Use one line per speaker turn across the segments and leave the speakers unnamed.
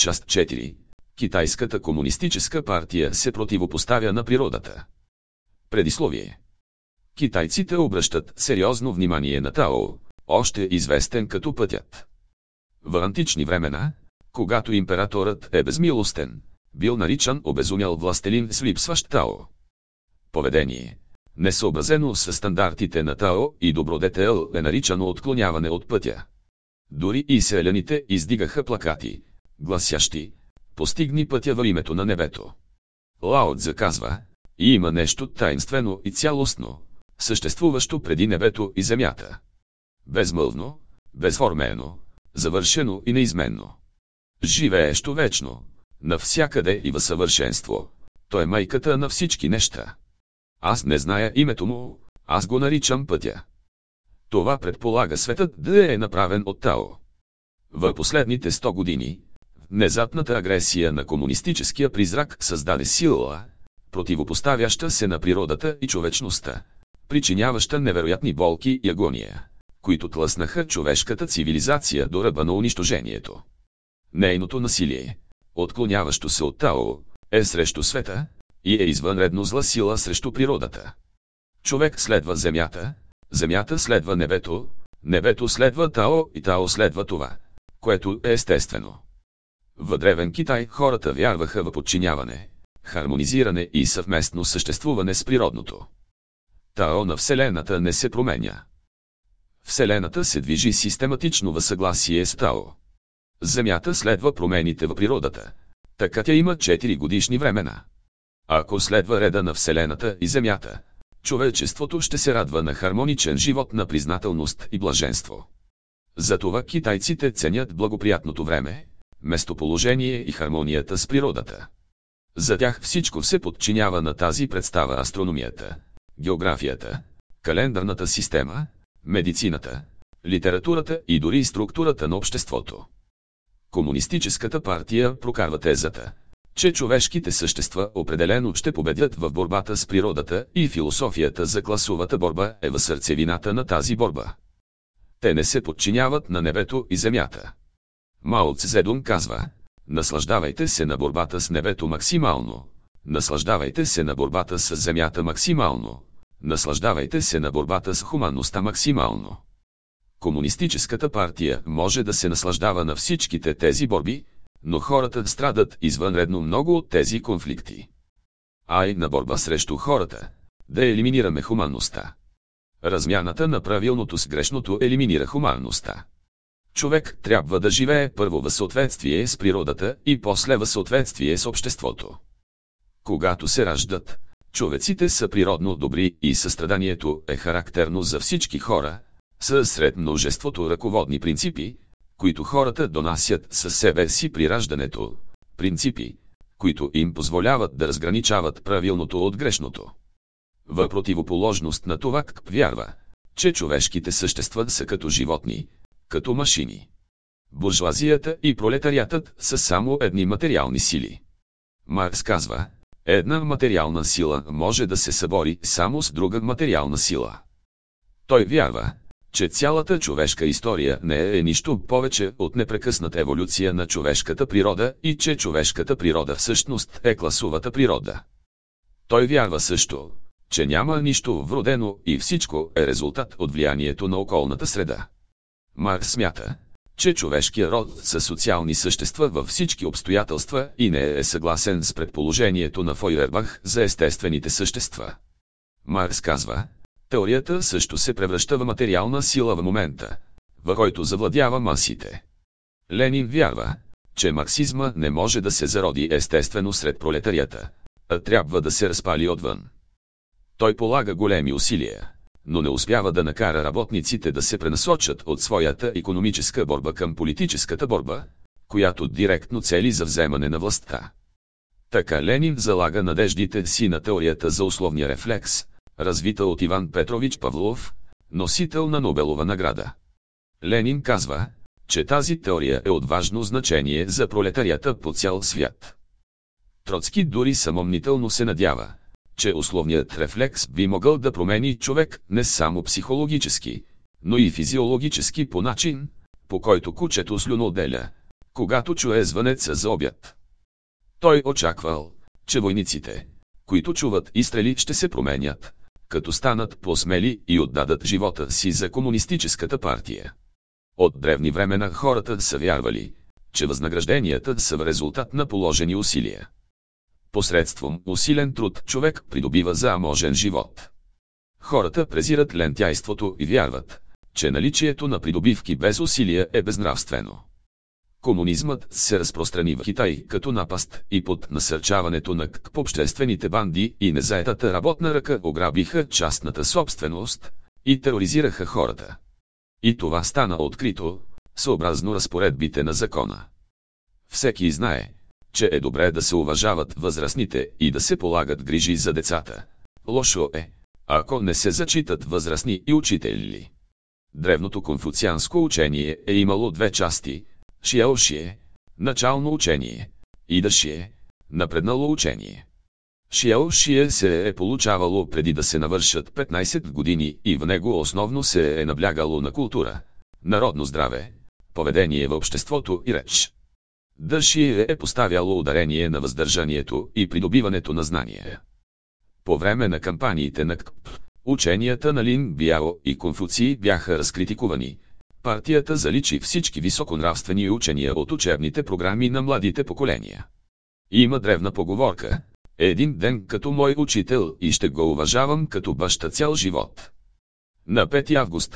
Част 4. Китайската комунистическа партия се противопоставя на природата. Предисловие. Китайците обръщат сериозно внимание на Тао, още известен като пътят. В антични времена, когато императорът е безмилостен, бил наричан обезумял властелин с липсващ Тао. Поведение, несъобразено с стандартите на Тао и добродетел, е наричано отклоняване от пътя. Дори и селяните издигаха плакати, гласящи: "Постигни пътя във името на небето". Лао Цзъ казва: "Има нещо таинствено и цялостно, съществуващо преди небето и земята. Безмълвно, безформено, завършено и неизменно. Живеещо вечно, навсякъде и във съвършенство. Той е майката на всички неща. Аз не зная името му, аз го наричам пътя". Това предполага светът да е направен от Тао. В последните 100 години, внезапната агресия на комунистическия призрак създаде сила, противопоставяща се на природата и човечността, причиняваща невероятни болки и агония, които тлъснаха човешката цивилизация до ръба на унищожението. Нейното насилие, отклоняващо се от Тао, е срещу света и е извънредно зла сила срещу природата. Човек следва земята, земята следва небето, небето следва Тао и Тао следва това, което е естествено. В древен Китай хората вярваха в подчиняване, хармонизиране и съвместно съществуване с природното. Тао на Вселената не се променя. Вселената се движи систематично в съгласие с Тао. Земята следва промените в природата, така тя има 4 годишни времена. Ако следва реда на Вселената и Земята, човечеството ще се радва на хармоничен живот, на признателност и блаженство. Затова китайците ценят благоприятното време, местоположение и хармонията с природата. За тях всичко се подчинява на тази представа: астрономията, географията, календарната система, медицината, литературата и дори структурата на обществото. Комунистическата партия прокарва тезата, че човешките същества определено ще победят в борбата с природата и философията за класовата борба е в сърцевината на тази борба. Те не се подчиняват на небето и земята. Мао Цзедун казва: "Наслаждавайте се на борбата с небето максимално, наслаждавайте се на борбата с земята максимално, наслаждавайте се на борбата с хуманността максимално". Комунистическата партия може да се наслаждава на всичките тези борби, но хората страдат извънредно много от тези конфликти. Ай на борба срещу хората, да елиминираме хуманността. Размяната на правилното с грешното елиминира хуманността. Човек трябва да живее първо в съответствие с природата и после в съответствие с обществото. Когато се раждат, човеците са природно добри и състраданието е характерно за всички хора, са сред множеството ръководни принципи, които хората донасят със себе си при раждането, принципи, които им позволяват да разграничават правилното от грешното. В противоположност на това КП вярва, че човешките същества са като животни, като машини. Буржуазията и пролетариатът са само едни материални сили. Маркс казва: "Една материална сила може да се събори само с друга материална сила". Той вярва, че цялата човешка история не е нищо повече от непрекъсната еволюция на човешката природа и че човешката природа всъщност е класовата природа. Той вярва също, че няма нищо вродено и всичко е резултат от влиянието на околната среда. Маркс смята, че човешкият род са социални същества във всички обстоятелства и не е съгласен с предположението на Фойербах за естествените същества. Маркс казва: "Теорията също се превръща в материална сила в момента, в който завладява масите". Ленин вярва, че марксизма не може да се зароди естествено сред пролетарията, а трябва да се разпали отвън. Той полага големи усилия, но не успява да накара работниците да се пренасочат от своята икономическа борба към политическата борба, която директно цели за вземане на властта. Така Ленин залага надеждите си на теорията за условния рефлекс, развита от Иван Петрович Павлов, носител на Нобелова награда. Ленин казва, че тази теория е от важно значение за пролетарията по цял свят. Троцки дори самомнително се надява, че условният рефлекс би могъл да промени човек не само психологически, но и физиологически по начин, по който кучето слюноотделя, когато чуе звънеца за обяд. Той очаквал, че войниците, които чуват изстрели, ще се променят, като станат по-смели и отдадат живота си за комунистическата партия. От древни времена хората са вярвали, че възнагражденията са в резултат на положени усилия. Посредством усилен труд човек придобива заможен живот. Хората презират лентяйството и вярват, че наличието на придобивки без усилия е безнравствено. Комунизмът се разпространи в Китай като напаст и под насърчаването на обществените банди и незаетата работна ръка ограбиха частната собственост и тероризираха хората. И това стана открито, съобразно разпоредбите на закона. Всеки знае, че е добре да се уважават възрастните и да се полагат грижи за децата. Лошо е, ако не се зачитат възрастни и учители. Древното конфуцианско учение е имало две части: Шиаошие, начално учение, и Дашие, напреднало учение. Шиаошие се е получавало преди да се навършат 15 години и в него основно се е наблягало на култура, народно здраве, поведение в обществото и реч. Дашие е поставяло ударение на въздържанието и придобиването на знания. По време на кампаниите на КП, ученията на Лин Бяо и Конфуций бяха разкритикувани. Партията заличи всички високонравствени учения от учебните програми на младите поколения. Има древна поговорка: един ден като мой учител и ще го уважавам като баща цял живот. На 5 август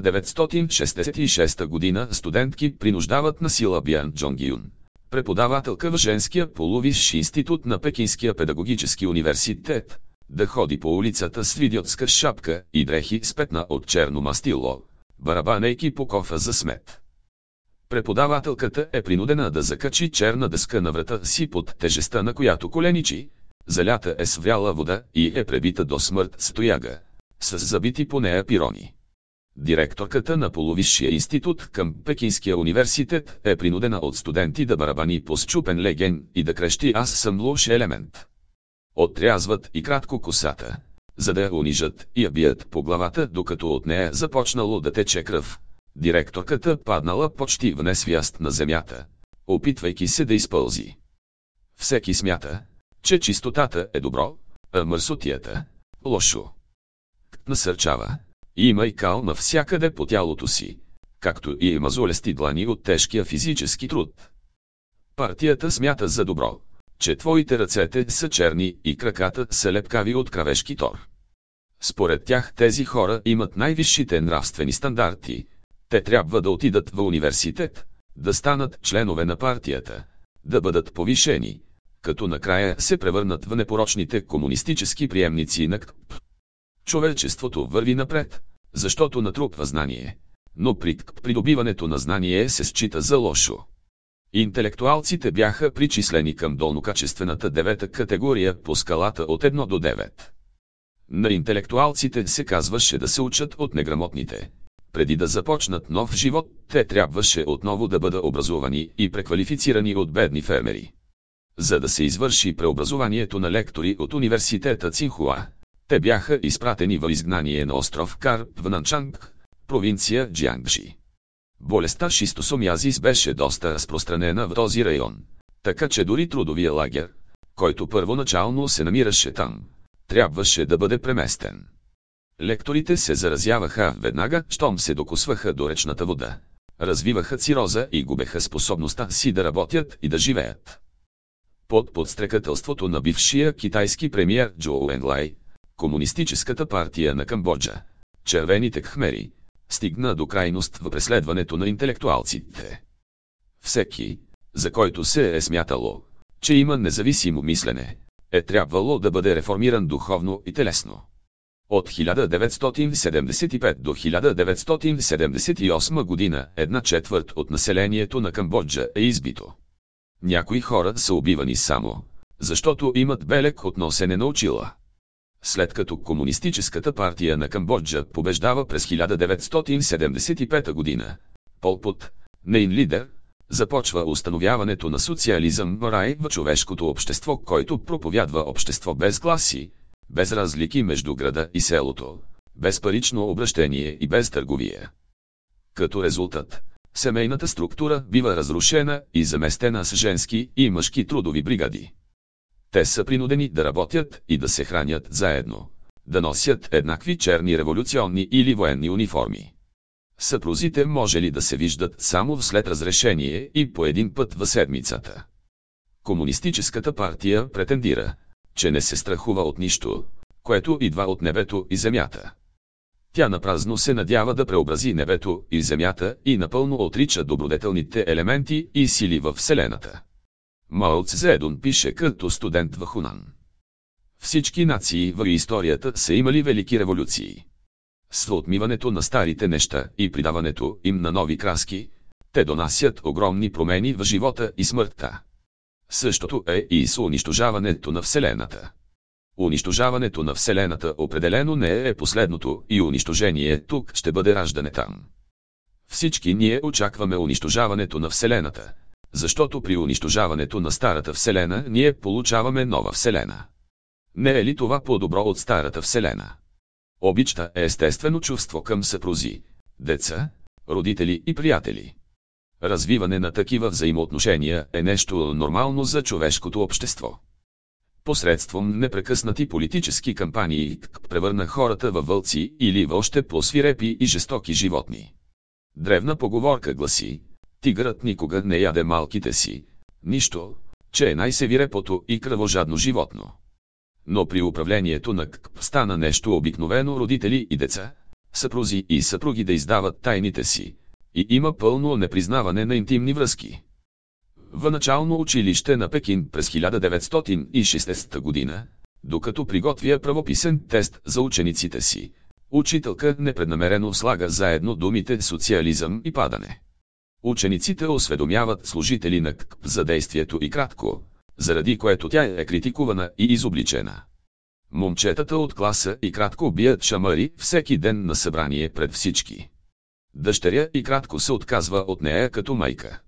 1966 година студентки принуждават на сила Бян Джонгюн, преподавателка в женския полувисш институт на Пекинския педагогически университет, да ходи по улицата с идиотска шапка и дрехи с петна от черно мастило, барабанейки по кофа за смет. Преподавателката е принудена да закачи черна дъска на врата си, под тежестта на която коленичи, залята е с вяла вода и е пребита до смърт с тояга, с забити по нея пирони. Директорката на полувисшия институт към Пекинския университет е принудена от студенти да барабани по счупен леген и да крещи: аз съм лош елемент. Отрязват и кратко косата, за да я унижат и я бият по главата, докато от нея започнало да тече кръв. Директорката паднала почти в несвяст на земята, опитвайки се да изпълзи. Всеки смята, че чистотата е добро, а мърсотията – лошо. Насърчава: имай кал навсякъде по тялото си, както и мазолести длани от тежкия физически труд. Партията смята за добро, че твоите ръцете са черни и краката са лепкави от кравешки тор. Според тях тези хора имат най-висшите нравствени стандарти. Те трябва да отидат в университет, да станат членове на партията, да бъдат повишени, като накрая се превърнат в непорочните комунистически приемници на КП. Човечеството върви напред, защото натрупва знание, но при придобиването на знание се счита за лошо. Интелектуалците бяха причислени към долнокачествената 9-та категория по скалата от 1 до 9. На интелектуалците се казваше да се учат от неграмотните. Преди да започнат нов живот, те трябваше отново да бъдат образовани и преквалифицирани от бедни фермери. За да се извърши преобразованието на лектори от университета Цинхуа, те бяха изпратени в изгнание на остров Кар в Нанчанг, провинция Джиангши. Болестта шистосомиазис беше доста разпространена в този район, така че дори трудовия лагер, който първоначално се намираше там, трябваше да бъде преместен. Лекторите се заразяваха веднага, щом се докосваха до речната вода, развиваха цироза и губеха способността си да работят и да живеят. Под подстрекателството на бившия китайски премиер Чжоу Енлай, Комунистическата партия на Камбоджа, червените кхмери, стигна до крайност в преследването на интелектуалците. Всеки, за който се е смятало, че има независимо мислене, е трябвало да бъде реформиран духовно и телесно. От 1975 до 1978 година 1/4 от населението на Камбоджа е избито. Някои хора са убивани само, защото имат белег от носене на очила. След като Комунистическата партия на Камбоджа побеждава през 1975 година, Пол Пот, нейн лидер, започва установяването на социализъм рай в човешкото общество, който проповядва общество без класи, без разлики между града и селото, без парично обращение и без търговия. Като резултат, Семейната структура бива разрушена и заместена с женски и мъжки трудови бригади. Те са принудени да работят и да се хранят заедно, да носят еднакви черни революционни или военни униформи. Съпрузите може ли да се виждат само след разрешение и по един път в седмицата? Комунистическата партия претендира, че не се страхува от нищо, което идва от небето и земята. Тя напразно се надява да преобрази небето и земята и напълно отрича добродетелните елементи и сили във Вселената. Мао Цзедун пише като студент в Хунан. Всички нации в историята са имали велики революции. С отмиването на старите неща и придаването им на нови краски, те донасят огромни промени в живота и смъртта. Същото е и с унищожаването на Вселената. Унищожаването на Вселената определено не е последното и унищожение тук ще бъде раждане там. Всички ние очакваме унищожаването на Вселената, защото при унищожаването на старата Вселена ние получаваме нова Вселена. Не е ли това по-добро от старата Вселена? Обичта е естествено чувство към съпрузи, деца, родители и приятели. Развиване на такива взаимоотношения е нещо нормално за човешкото общество. Посредством непрекъснати политически кампании превърна хората във вълци или в още по-свирепи и жестоки животни. Древна поговорка гласи: тигърът никога не яде малките си, нищо, че е най-свирепото и кръвожадно животно. Но при управлението на КП стана нещо обикновено родители и деца, съпрузи и съпруги да издават тайните си, и има пълно непризнаване на интимни връзки. В начално училище на Пекин през 1960 година, докато приготвя правописен тест за учениците си, учителка непреднамерено слага заедно думите социализъм и падане. Учениците осведомяват служители на КП за действието и кратко, заради което тя е критикувана и изобличена. Момчетата от класа и кратко бият шамари всеки ден на събрание пред всички. Дъщеря и кратко се отказва от нея като майка.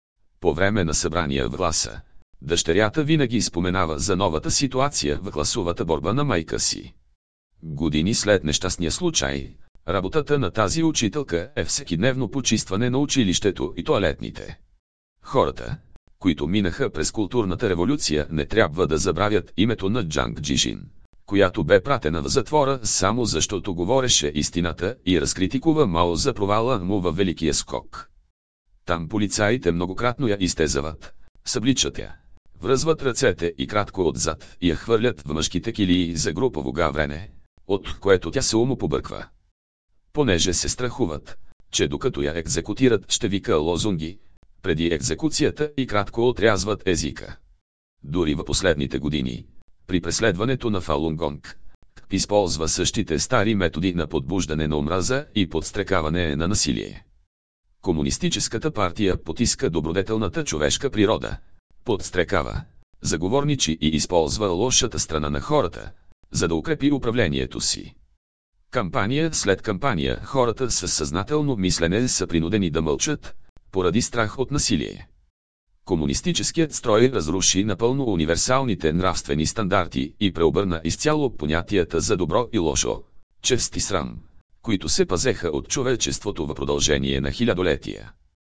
По време на събрания в класа, дъщерята винаги споменава за новата ситуация в класовата борба на майка си. Години след нещастния случай, работата на тази учителка е всекидневно почистване на училището и тоалетните. Хората, които минаха през културната революция, не трябва да забравят името на Джанг Джижин, която бе пратена в затвора само защото говореше истината и разкритикува Мао за провала му във Великия скок. Там полицаите многократно я изтезават, събличат я, връзват ръцете и кратко отзад и я хвърлят в мъжките килии за групово гаврене, от което тя се умопобърква. Понеже се страхуват, че докато я екзекутират ще вика лозунги, преди екзекуцията и кратко отрязват езика. Дори в последните години, при преследването на Фалунгонг, използва същите стари методи на подбуждане на омраза и подстрекаване на насилие. Комунистическата партия потиска добродетелната човешка природа, подстрекава, заговорничи и използва лошата страна на хората, за да укрепи управлението си. Кампания след кампания хората със съзнателно мислене са принудени да мълчат, поради страх от насилие. Комунистическият строй разруши напълно универсалните нравствени стандарти и преобърна изцяло понятията за добро и лошо, чест и срам, които се пазеха от човечеството в продължение на хилядолетия.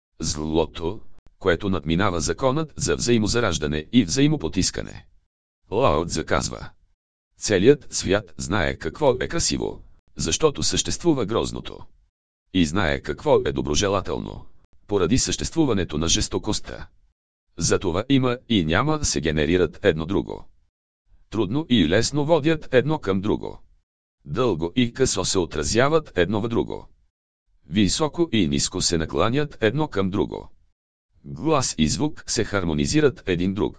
Злото, което надминава законът за взаимозараждане и взаимопотискане. Лао Цзъ казва: целият свят знае какво е красиво, защото съществува грозното. И знае какво е доброжелателно, поради съществуването на жестокостта. Затова има и няма се генерират едно друго. Трудно и лесно водят едно към друго. Дълго и късо се отразяват едно в друго. Високо и ниско се накланят едно към друго. Глас и звук се хармонизират един друг.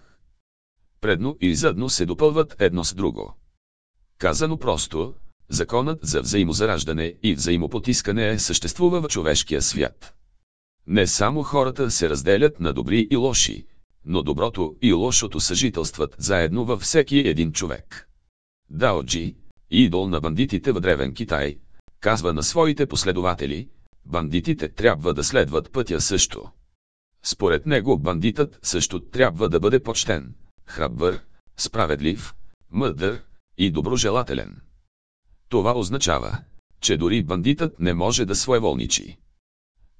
Предно и задно се допълват едно с друго. Казано просто, законът за взаимозараждане и взаимопотискане съществува в човешкия свят. Не само хората се разделят на добри и лоши, но доброто и лошото съжителстват заедно във всеки един човек. Дао Джи, идол на бандитите в Древен Китай, казва на своите последователи: бандитите трябва да следват пътя също. Според него бандитът също трябва да бъде почтен, храбър, справедлив, мъдър и доброжелателен. Това означава, че дори бандитът не може да своеволничи.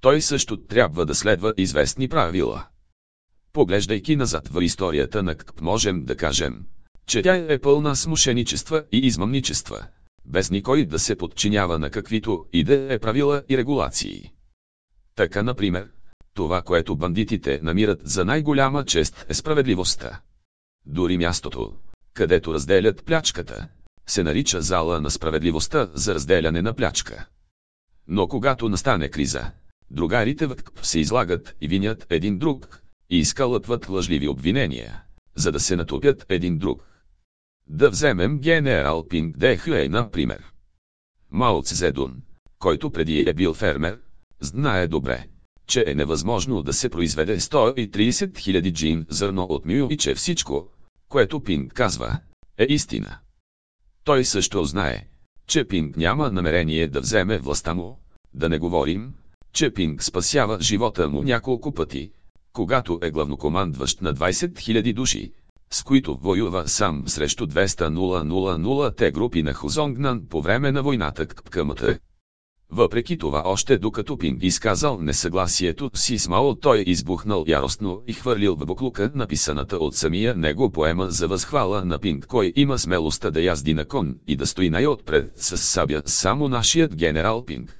той също трябва да следва известни правила. Поглеждайки назад в историята на КП, можем да кажем, че тя е пълна с мошеничества и измамничества, без никой да се подчинява на каквито и да е правила и регулации. Така, например, това, което бандитите намират за най-голяма чест, е справедливостта. Дори мястото, където разделят плячката, се нарича зала на справедливостта за разделяне на плячка. Но когато настане криза, другарите в КП се излагат и винят един друг, и изкълъпват лъжливи обвинения, за да се натопят един друг. Да вземем генерал Пинг Де Хюей, например. Мао Цзедун, който преди е бил фермер, знае добре, че е невъзможно да се произведе 130 000 джин зърно от мю и че всичко, което Пинг казва, е истина. Той също знае, че Пинг няма намерение да вземе властта му, да не говорим, че Пинг спасява живота му няколко пъти, когато е главнокомандващ на 20 000 души, с които воюва сам срещу 200-000-те групи на Хузонгнан по време на войната КПКМТ. Въпреки това, още докато Пинг изказал несъгласието си с Мао, той избухнал яростно и хвърлил в буклука написаната от самия него поема за възхвала на Пинг, кой има смелостта да язди на кон и да стои най-отпред с сабя, само нашият генерал Пинг.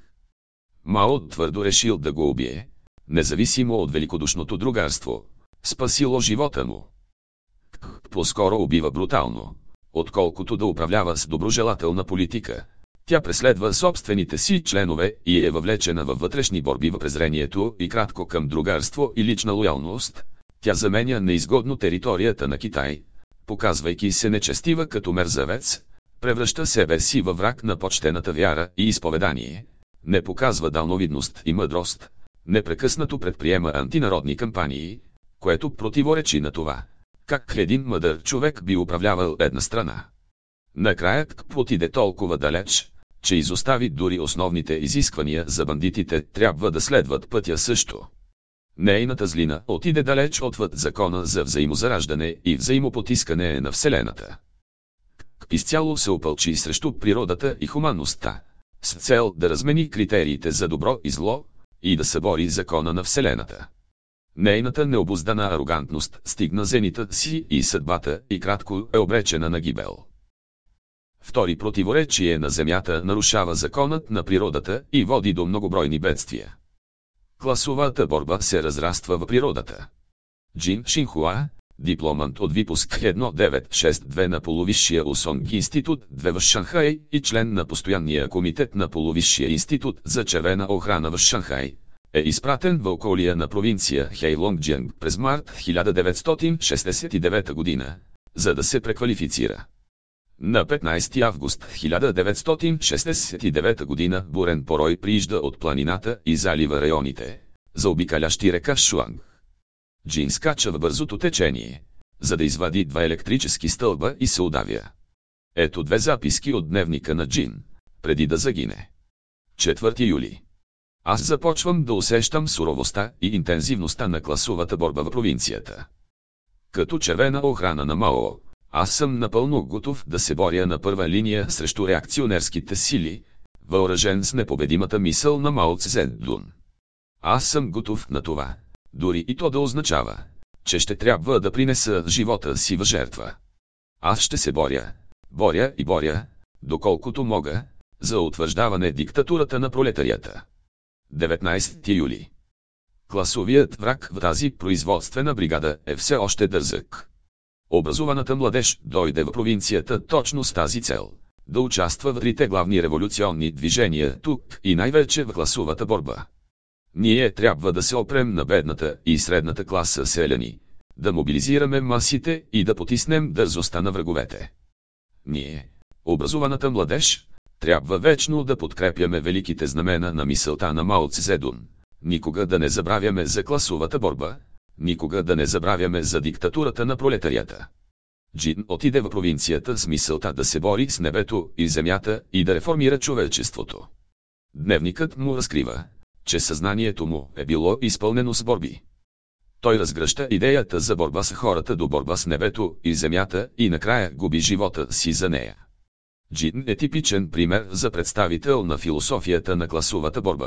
Мао твърдо решил да го убие, независимо от великодушното другарство, спасило живота му. По-скоро убива брутално, отколкото да управлява с доброжелателна политика. Тя преследва собствените си членове и е въвлечена във вътрешни борби в презрението и кратко към другарство и лична лоялност. Тя заменя неизгодно територията на Китай, показвайки се нечестива като мерзавец, превръща себе си във враг на почтената вяра и изповедание, не показва далновидност и мъдрост, непрекъснато предприема антинародни кампании, което противоречи на това, как един мъдър човек би управлявал една страна. Накрая КП отиде толкова далеч, че изостави дори основните изисквания за бандитите, трябва да следват пътя също. Нейната злина отиде далеч отвъд закона за взаимозараждане и взаимопотискане на Вселената. Изцяло се опълчи срещу природата и хуманността, с цел да размени критериите за добро и зло, и да събори закона на Вселената. Нейната необуздана арогантност стигна зенита си и съдбата и кратко е обречена на гибел. Втори противоречие на Земята нарушава законът на природата и води до многобройни бедствия. Класовата борба се разраства в природата. Джин Шинхуа, дипломант от випуск 1962 на полувисшия Усонг институт 2 в Шанхай и член на постоянния комитет на полувисшия институт за червена охрана в Шанхай, е изпратен в околия на провинция Хейлонгджианг през март 1969 година, за да се преквалифицира. На 15 август 1969 година бурен порой приижда от планината и залива районите, заобикалящи река Шуанг. Джин скача в бързото течение, за да извади 2 електрически стълба и се удавя. Ето 2 записки от дневника на Джин, преди да загине. 4 юли. Аз започвам да усещам суровостта и интензивността на класовата борба в провинцията. Като червена охрана на Мао, аз съм напълно готов да се боря на първа линия срещу реакционерските сили, въоръжен с непобедимата мисъл на Мао Цзедун. Аз съм готов на това, дори и то да означава, че ще трябва да принеса живота си в жертва. Аз ще се боря, доколкото мога, за утвърждаване диктатурата на пролетарията. 19 юли. Класовият враг в тази производствена бригада е все още дързък. Образуваната младеж дойде в провинцията точно с тази цел – да участва в 3 главни революционни движения тук и най-вече в класовата борба. Ние трябва да се опрем на бедната и средната класа селяни, да мобилизираме масите и да потиснем дързостта на враговете. Ние, образуваната младеж, трябва вечно да подкрепяме великите знамена на мисълта на Мао Цзедун, никога да не забравяме за класовата борба, никога да не забравяме за диктатурата на пролетарията. Джин отиде в провинцията с мисълта да се бори с небето и земята и да реформира човечеството. Дневникът му разкрива, че съзнанието му е било изпълнено с борби. Той разгръща идеята за борба с хората до борба с небето и земята и накрая губи живота си за нея. Джин е типичен пример за представител на философията на класовата борба,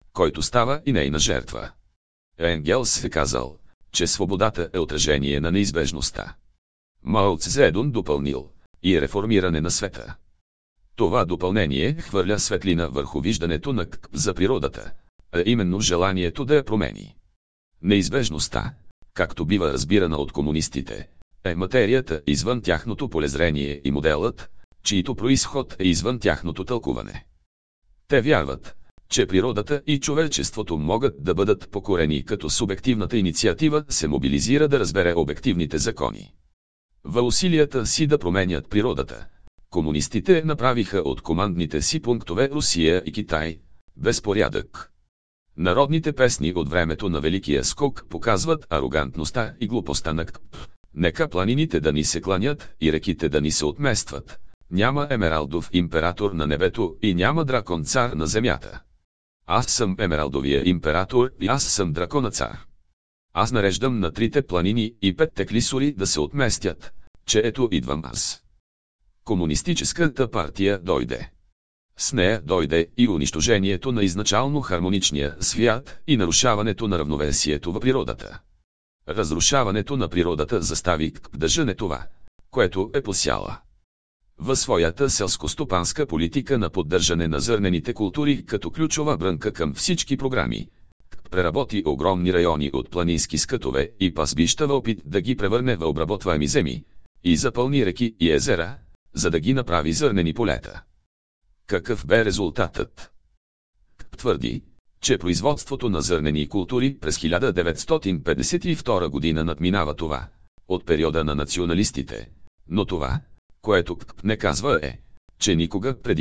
който става и нейна жертва. Енгелс е казал, че свободата е отражение на неизбежността. Мао Цзедун допълнил и реформиране на света. Това допълнение хвърля светлина върху виждането на КП за природата, а именно желанието да я промени. Неизбежността, както бива разбирана от комунистите, е материята извън тяхното полезрение и моделът, чието произход е извън тяхното тълкуване. Те вярват, че природата и човечеството могат да бъдат покорени, като субективната инициатива се мобилизира да разбере обективните закони. Във усилията си да променят природата, комунистите направиха от командните си пунктове Русия и Китай безпорядък. Народните песни от времето на Великия скок показват арогантността и глупостта на КП. Нека планините да ни се кланят и реките да ни се отместват. Няма емералдов император на небето и няма дракон цар на земята. Аз съм емералдовия император и аз съм дракона цар. Аз нареждам на 3 планини и 5 клисури да се отместят, че ето идвам аз. Комунистическата партия дойде. С нея дойде и унищожението на изначално хармоничния свят и нарушаването на равновесието в природата. Разрушаването на природата застави КП да жъне това, което е посяла. Във своята селскостопанска политика на поддържане на зърнените култури като ключова брънка към всички програми, КП преработи огромни райони от планински скътове и пасбища в опит да ги превърне в обработваеми земи и запълни реки и езера, за да ги направи зърнени полета. Какъв бе резултатът? КП твърди, че производството на зърнени култури през 1952 година надминава това от периода на националистите, но това, което КП не казва е, че никога преди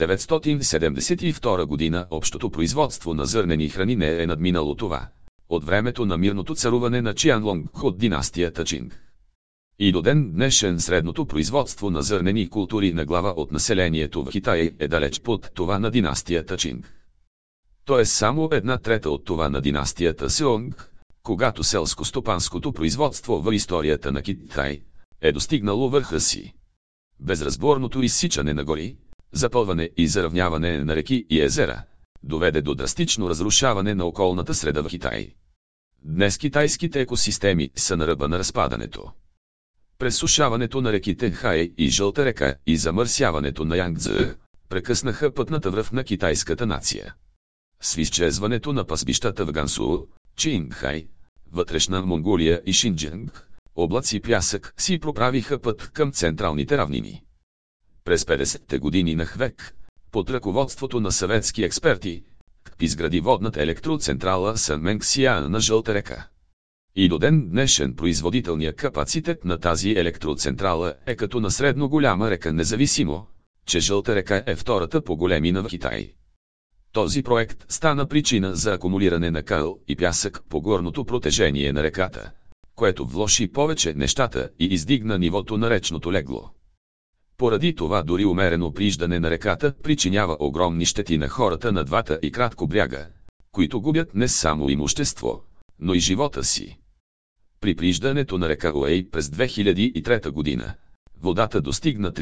1972 година общото производство на зърнени храни не е надминало това от времето на мирното царуване на Чианлонг от династията Чинг. И до ден днешен средното производство на зърнени култури на глава от населението в Китай е далеч под това на династията Чинг. То е само 1/3 от това на династията Сеонг, когато селско-стопанското производство в историята на Китай е достигнало върха си. Безразборното изсичане на гори, запълване и заравняване на реки и езера доведе до драстично разрушаване на околната среда в Китай. Днес китайските екосистеми са на ръба на разпадането. Пресушаването на реките Хай и Жълта река и замърсяването на Янгцзе прекъснаха пътната връв на китайската нация. С изчезването на пасбищата в Гансу, Чингхай, вътрешна Монголия и Шинджанг, облаци пясък си проправиха път към централните равнини. През 50-те години на век, под ръководството на съветски експерти, КП изгради водната електроцентрала Санменгсия на Жълта река. И до ден днешен производителният капацитет на тази електроцентрала е като на средно голяма река, независимо, че Жълта река е втората по големина в Китай. Този проект стана причина за акумулиране на кал и пясък по горното протежение на реката, което влоши повече нещата и издигна нивото на речното легло. Поради това дори умерено прииждане на реката причинява огромни щети на хората на двата и кратко бряга, които губят не само имущество, но и живота си. При прииждането на река Уей през 2003 година, водата достигна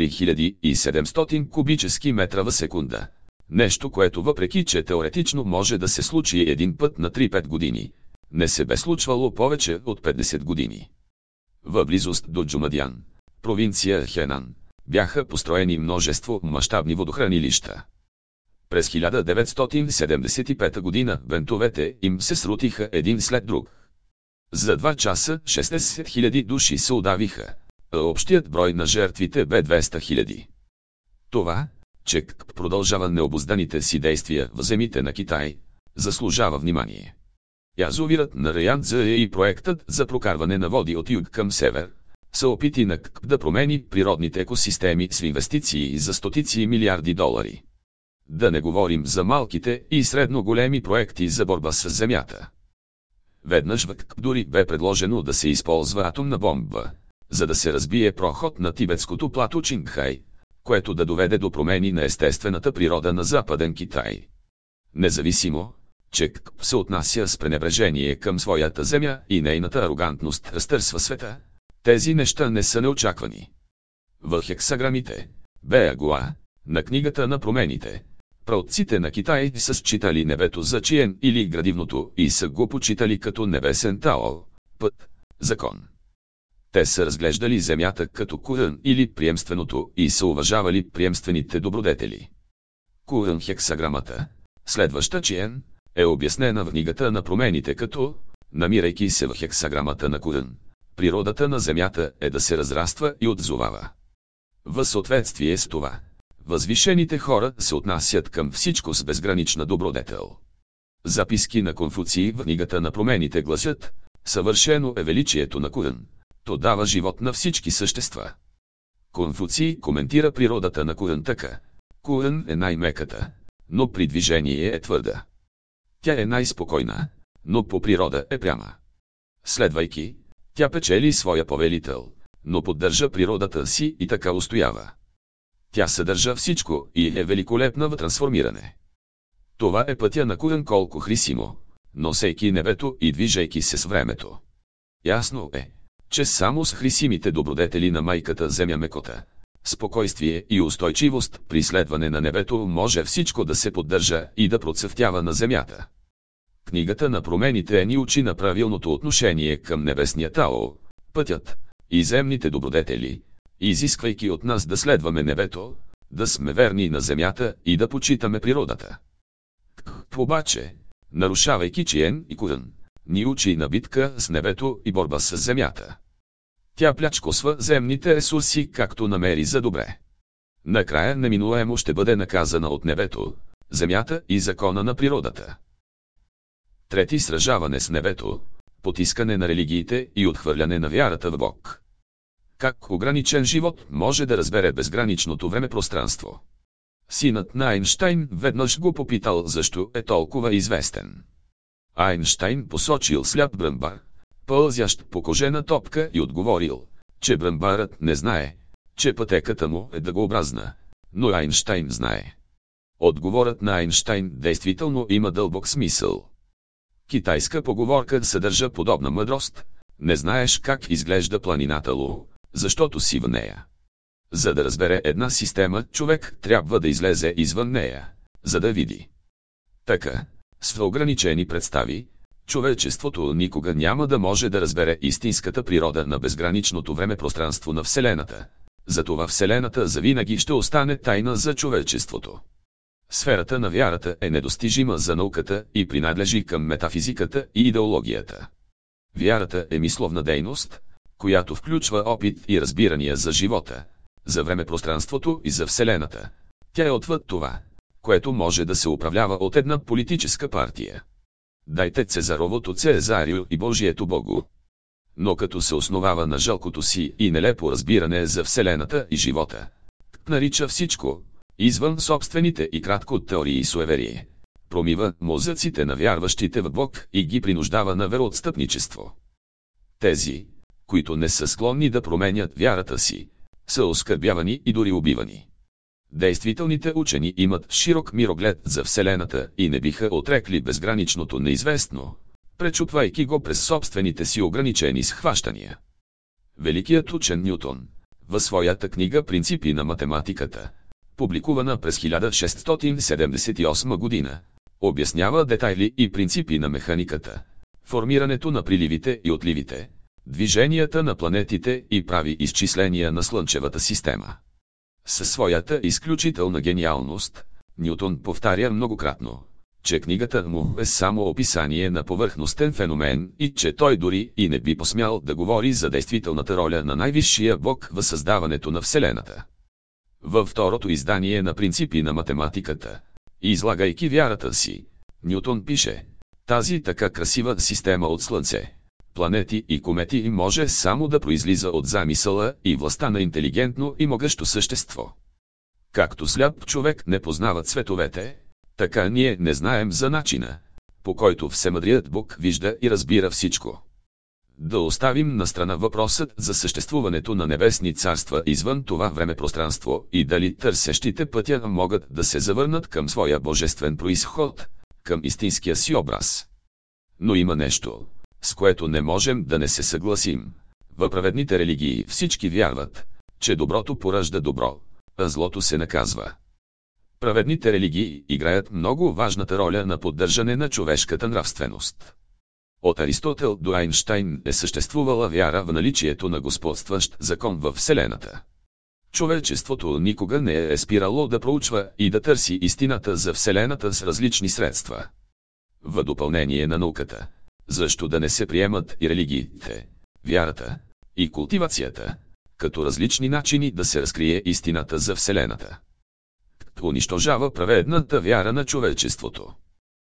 3700 кубически метра в секунда. Нещо, което въпреки че теоретично може да се случи един път на 3-5 години, не се бе случвало повече от 50 години. В близост до Джумадян, провинция Хенан, бяха построени множество мащабни водохранилища. През 1975 година бентовете им се срутиха един след друг. За 2 часа 60 000 души се удавиха, а общият брой на жертвите бе 200 000. Това, че КП продължава необузданите си действия в земите на Китай, заслужава внимание. Язовирът на Янгцзе и проектът за прокарване на води от юг към север са опити на КП да промени природните екосистеми с инвестиции за стотици милиарди долари. Да не говорим за малките и средно големи проекти за борба с земята. Веднъж в КП дори бе предложено да се използва атомна бомба, за да се разбие проход на тибетското плато Чингхай, което да доведе до промени на естествената природа на Западен Китай. Независимо, че КП се отнася с пренебрежение към своята земя и нейната арогантност разтърсва света, тези неща не са неочаквани. В хексаграмите, Беагуа, на книгата на промените, Праотците на Китай са считали небето за Чиен или градивното и са го почитали като небесен Тао, път, закон. Те са разглеждали земята като Курън или приемственото и са уважавали приемствените добродетели. Курън хексаграмата, следваща Чиен, е обяснена в книгата на промените като, намирайки се в хексаграмата на Курън, природата на земята е да се разраства и отзовава. В съответствие с това, възвишените хора се отнасят към всичко с безгранична добродетел. Записки на Конфуций в книгата на промените гласят: съвършено е величието на Курън, то дава живот на всички същества. Конфуций коментира природата на Курън така: Курън е най-меката, но при движение е твърда. Тя е най-спокойна, но по природа е пряма. Следвайки, тя печели своя повелител, но поддържа природата си и така устоява. Тя съдържа всичко и е великолепна в трансформиране. Това е пътя на Курън колко хрисимо, носейки небето и движейки се с времето. Ясно е, че само с хрисимите добродетели на майката земя мекота, спокойствие и устойчивост при следване на небето може всичко да се поддържа и да процъфтява на земята. Книгата на промените ни учи на правилното отношение към небесния Тао, пътят и земните добродетели, изисквайки от нас да следваме небето, да сме верни на земята и да почитаме природата. Обаче, нарушавайки Чиен и Курън, ни учи на битка с небето и борба с земята. Тя плячкосва земните ресурси както намери за добре. Накрая неминуемо ще бъде наказана от небето, земята и закона на природата. Трети сражаване с небето, потискане на религиите и отхвърляне на вярата в Бог. Как ограничен живот може да разбере безграничното време-пространство? Синът на Айнщайн веднъж го попитал защо е толкова известен. Айнщайн посочил сляп бръмбар, пълзящ по кожена топка и отговорил, че бръмбарът не знае, че пътеката му е дъгообразна, но Айнщайн знае. Отговорът на Айнщайн действително има дълбок смисъл. Китайска поговорка съдържа подобна мъдрост: не знаеш как изглежда планината Лу, защото си в нея. За да разбере една система, човек трябва да излезе извън нея, за да види. Така, с ограничени представи, човечеството никога няма да може да разбере истинската природа на безграничното време-пространство на Вселената. Затова Вселената завинаги ще остане тайна за човечеството. Сферата на вярата е недостижима за науката и принадлежи към метафизиката и идеологията. Вярата е мисловна дейност, която включва опит и разбирания за живота, за време-пространството и за Вселената. Тя е отвъд това, което може да се управлява от една политическа партия. Дайте Цезаровото Цезарио и Божието Богу. Но като се основава на жалкото си и нелепо разбиране за Вселената и живота, нарича всичко, извън собствените и кратко теории и суеверие, промива мозъците на вярващите в Бог и ги принуждава на вероотстъпничество. Тези, които не са склонни да променят вярата си, са оскърбявани и дори убивани. Действителните учени имат широк мироглед за Вселената и не биха отрекли безграничното неизвестно, пречупвайки го през собствените си ограничени схващания. Великият учен Нютон, във своята книга «Принципи на математиката», публикувана през 1678 година, обяснява детайли и принципи на механиката, формирането на приливите и отливите, движенията на планетите и прави изчисления на Слънчевата система. Със своята изключителна гениалност, Нютон повтаря многократно, че книгата му е само описание на повърхностен феномен и че той дори и не би посмял да говори за действителната роля на най-висшия Бог в създаването на Вселената. Във второто издание на «Принципи на математиката», излагайки вярата си, Нютон пише: тази така красива система от Слънце, планети и комети може само да произлиза от замисъла и властта на интелигентно и могъщо същество. Както сляп човек не познава цветовете, така ние не знаем за начина, по който всемъдрият Бог вижда и разбира всичко. Да оставим настрана въпросът за съществуването на небесни царства извън това време-пространство и дали търсещите пътя могат да се завърнат към своя божествен произход, към истинския си образ. Но има нещо, с което не можем да не се съгласим. В праведните религии всички вярват, че доброто поражда добро, а злото се наказва. Праведните религии играят много важната роля на поддържане на човешката нравственост. От Аристотел до Айнщайн е съществувала вяра в наличието на господстващ закон във Вселената. Човечеството никога не е спирало да проучва и да търси истината за Вселената с различни средства. В допълнение на науката, защо да не се приемат и религиите, вярата и култивацията, като различни начини да се разкрие истината за Вселената. Унищожава праведната вяра на човечеството.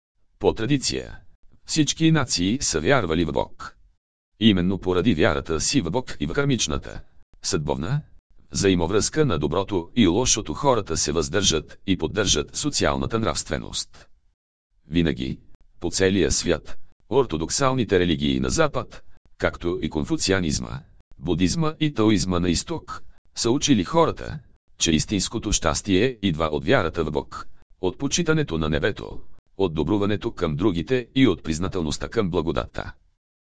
По традиция, всички нации са вярвали в Бог. Именно поради вярата си в Бог и в кармичната, съдбовна, взаимовръзка на доброто и лошото хората се въздържат и поддържат социалната нравственост. Винаги, по целия свят, ортодоксалните религии на Запад, както и конфуцианизма, будизма и таоизма на изток, са учили хората, че истинското щастие идва от вярата в Бог, от почитането на небето, от добруването към другите и от признателността към благодатта.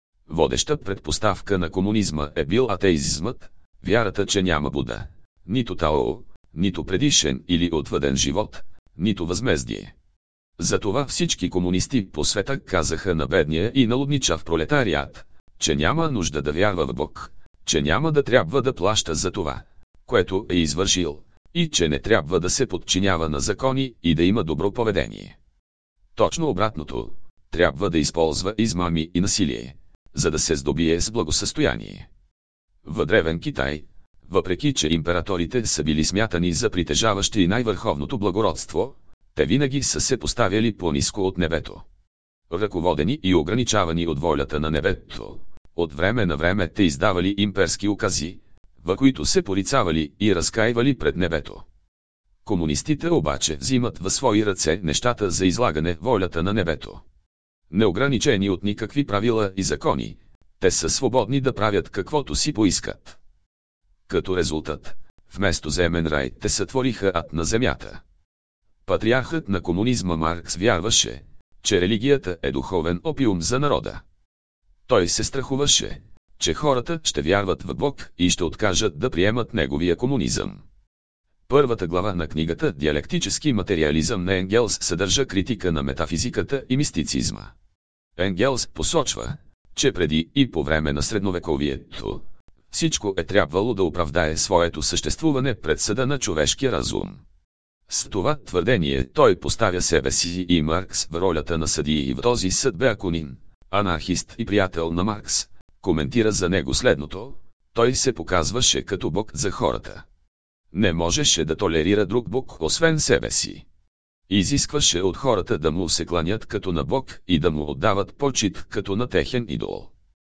Водеща предпоставка на комунизма е бил атеизмът, вярата, че няма Буда, нито Тао, нито предишен или отвъден живот, нито възмездие. Затова всички комунисти по света казаха на бедния и налудничав пролетариат, че няма нужда да вярва в Бог, че няма да трябва да плаща за това, което е извършил, и че не трябва да се подчинява на закони и да има добро поведение. Точно обратното, трябва да използва измами и насилие, за да се здобие с благосъстояние. В древен Китай, въпреки че императорите са били смятани за притежаващи най-върховното благородство, те винаги са се поставяли по-ниско от небето. Ръководени и ограничавани от волята на небето, от време на време те издавали имперски укази, в които се порицавали и разкаивали пред небето. Комунистите обаче взимат в свои ръце нещата за излагане волята на небето. Неограничени от никакви правила и закони, те са свободни да правят каквото си поискат. Като резултат, вместо земен рай, те сътвориха ад на земята. Патриархът на комунизма Маркс вярваше, че религията е духовен опиум за народа. Той се страхуваше, че хората ще вярват в Бог и ще откажат да приемат неговия комунизъм. Първата глава на книгата «Диалектически материализъм» на Енгелс съдържа критика на метафизиката и мистицизма. Енгелс посочва, че преди и по време на средновековието, всичко е трябвало да оправдае своето съществуване пред съда на човешкия разум. С това твърдение той поставя себе си и Маркс в ролята на съдии и в този съд Беакунин, анархист и приятел на Маркс, коментира за него следното: той се показваше като Бог за хората. Не можеше да толерира друг Бог освен себе си. Изискваше от хората да му се кланят като на Бог и да му отдават почит като на техен идол.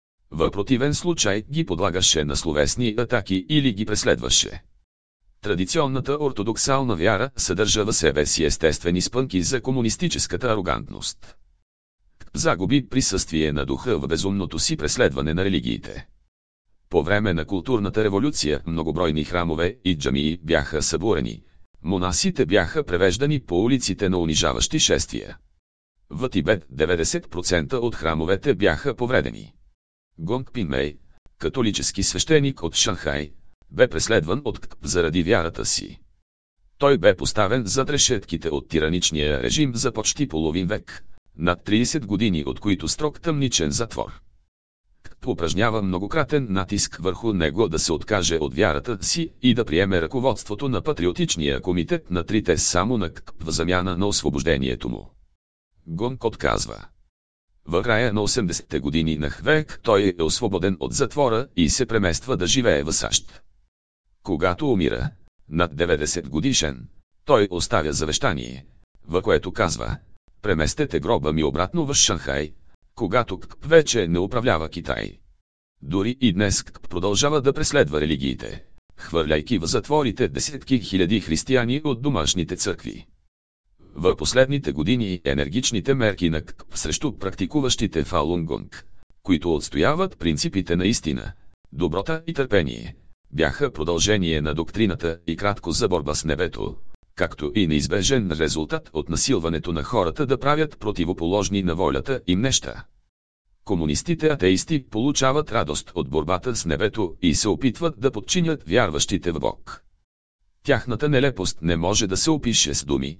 В противен случай ги подлагаше на словесни атаки или ги преследваше. Традиционната ортодоксална вяра съдържа в себе си естествени спънки за комунистическата арогантност. Загуби присъствие на духа в безумното си преследване на религиите. По време на културната революция многобройни храмове и джамии бяха съборени, монасите бяха превеждани по улиците на унижаващи шествия. В Тибет 90% от храмовете бяха повредени. Гонг Пинмей, католически свещеник от Шанхай, бе преследван от КП заради вярата си. Той бе поставен зад решетките от тираничния режим за почти половин век, над 30 години от които строг тъмничен затвор. КП упражнява многократен натиск върху него да се откаже от вярата си и да приеме ръководството на Патриотичния комитет на трите само на КП в замяна на освобождението му. Гонг отказва. В края на 80-те години на век той е освободен от затвора и се премества да живее в САЩ. Когато умира, над 90 годишен, той оставя завещание, в което казва: преместете гроба ми обратно в Шанхай, когато КП вече не управлява Китай. Дори и днес КП продължава да преследва религиите, хвърляйки в затворите десетки хиляди християни от домашните църкви. В последните години енергичните мерки на КП срещу практикуващите Фалун Гонг, които отстояват принципите на истина, доброта и търпение, бяха продължение на доктрината и кратко за борба с небето, както и неизбежен резултат от насилването на хората да правят противоположни на волята им неща. Комунистите атеисти получават радост от борбата с небето и се опитват да подчинят вярващите в Бог. Тяхната нелепост не може да се опише с думи,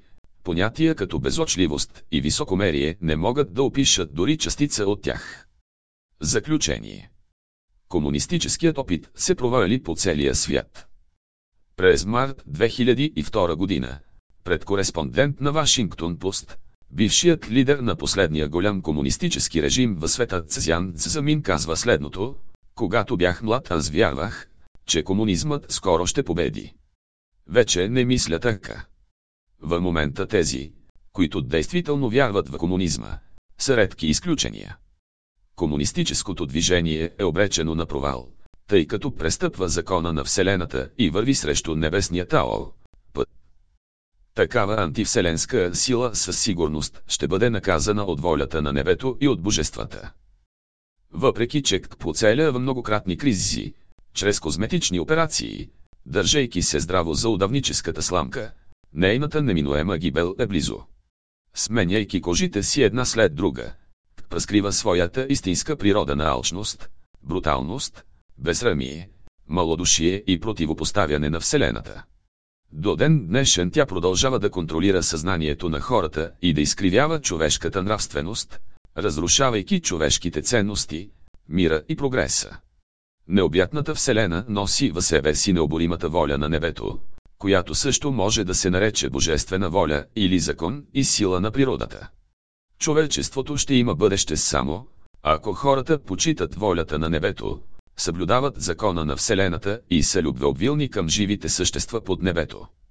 Понятия като безочливост и високомерие не могат да опишат дори частица от тях. Заключение. Комунистическият опит се провали по целия свят. През март 2002 година, пред кореспондент на Вашингтон Пост, бившият лидер на последния голям комунистически режим в света Цзян Цзамин казва следното: когато бях млад, аз вярвах, че комунизмът скоро ще победи. Вече не мисля така. В момента тези, които действително вярват в комунизма, са редки изключения. Комунистическото движение е обречено на провал, тъй като престъпва закона на Вселената и върви срещу небесния Тао път. Такава антивселенска сила със сигурност ще бъде наказана от волята на небето и от божествата. Въпреки че поцеля в многократни кризи, чрез козметични операции, държейки се здраво за удавническата сламка, нейната неминуема гибел е близо. Сменяйки кожите си една след друга, разкрива своята истинска природа на алчност, бруталност, безсрамие, малодушие и противопоставяне на Вселената. До ден днешен тя продължава да контролира съзнанието на хората и да изкривява човешката нравственост, разрушавайки човешките ценности, мира и прогреса. Необятната Вселена носи в себе си необоримата воля на небето, която също може да се нарече божествена воля или закон и сила на природата. Човечеството ще има бъдеще само, ако хората почитат волята на небето, съблюдават закона на Вселената и са любвеобилни към живите същества под небето.